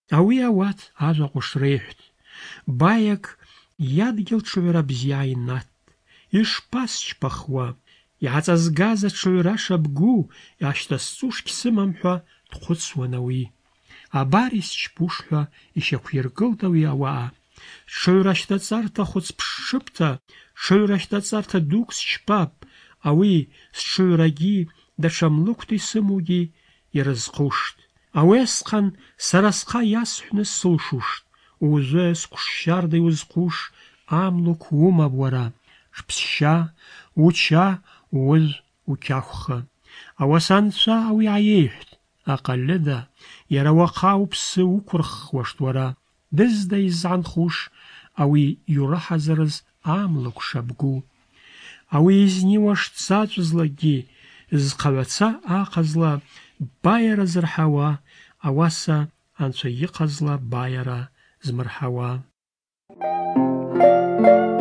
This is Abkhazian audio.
Ауи ауат ажәа ҟәыш реиҳәт. Баиак иадгьыл ҽыҩра бзиа инат. Ишԥасчпахуа, иааҵазгаз аҽыҩра шабгу иаашьҭасҵуш гьсымам ҳәа дхәыцуан ауи. Абар исчпуш ҳәа ишьақәиргылт ауи ауаа. Ҽыҩрашьҭаҵарҭа хәыцԥшшыпҭа, ҽыҩрашьҭаҵарҭа дук счпап, ауи сҽыҩрагьы даҽа млыкәта исымоугьы ирызхушт. Ауи асҟан сара схы иасҳәны сылшушт. Узы сҟәшшьарда иузхуш амлык умап уара. Шԥсшьа, уча, уыз, уқьахәха. Ауасанцәа ауи ааиеиҳәт. Аҟалыда, иара уаха уԥсы уқәырххуашт уара. Дызда иззаанхуш ауи иураҳазарыз амлык шабгу. Ауи изниуаш дзаҵәызлакгьы зхаҩаца аҟазла баиара зырҳауа, ауаса анцәа иҟазла баиара змырҳауа.